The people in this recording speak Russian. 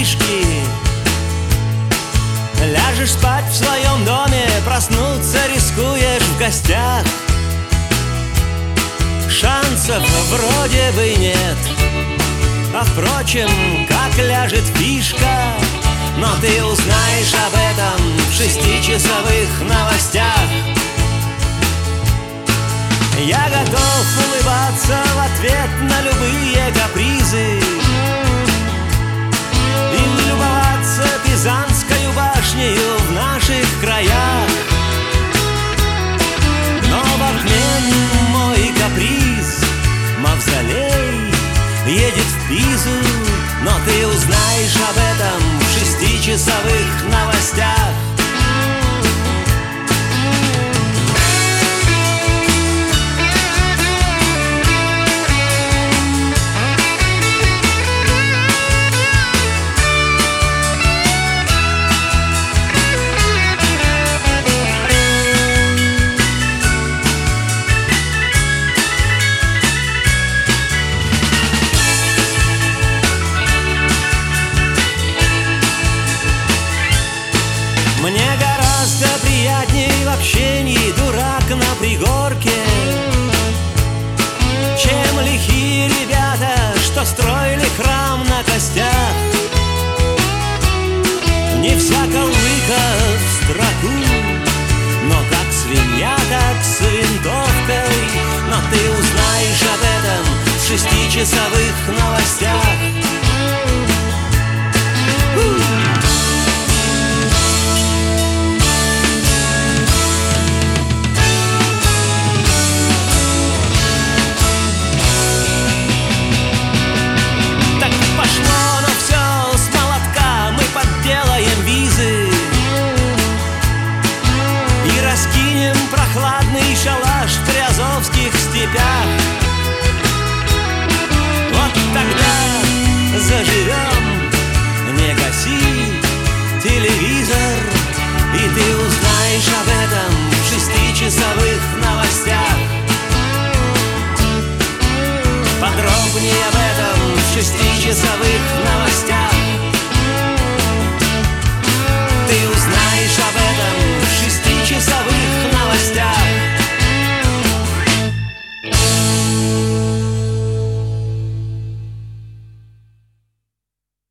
фишки. Ляжешь спать в своем доме, проснуться рискуешь в гостях. Шансов вроде бы нет, а впрочем, как ляжет фишка, но ты узнаешь об этом в 6-часовых новостях. Я готов улыбаться в ответ на любые капризы и любоваться Пизанскою башнею в наших краях. Но в обмен мой каприз мавзолей едет в Пизу, но ты узнаешь об этом в 6-часовых новостях. Мне гораздо приятней в общении дурак на пригорке, чем лихие ребята, что строили храм на костях. Не всяко лыка в строку, но как свинья, так с винтовкой. Но ты узнаешь об этом в 6-часовых новостях. Раскинем прохладный шалаш в приазовских степях. Вот тогда заживем, не гаси телевизор, и ты узнаешь об этом в 6-часовых новостях. Подробнее об этом в 6-часовых